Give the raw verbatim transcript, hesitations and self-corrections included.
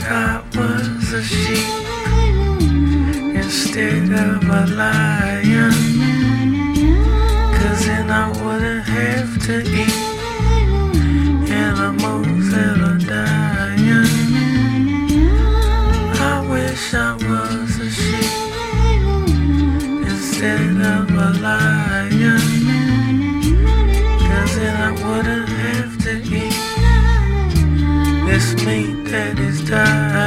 I was a sheep instead of a lion, 'cause then I wouldn't have to eat animals that are dying. I wish I was a sheep instead of a lion, 'cause then I wouldn't have to eat this meat that is dying.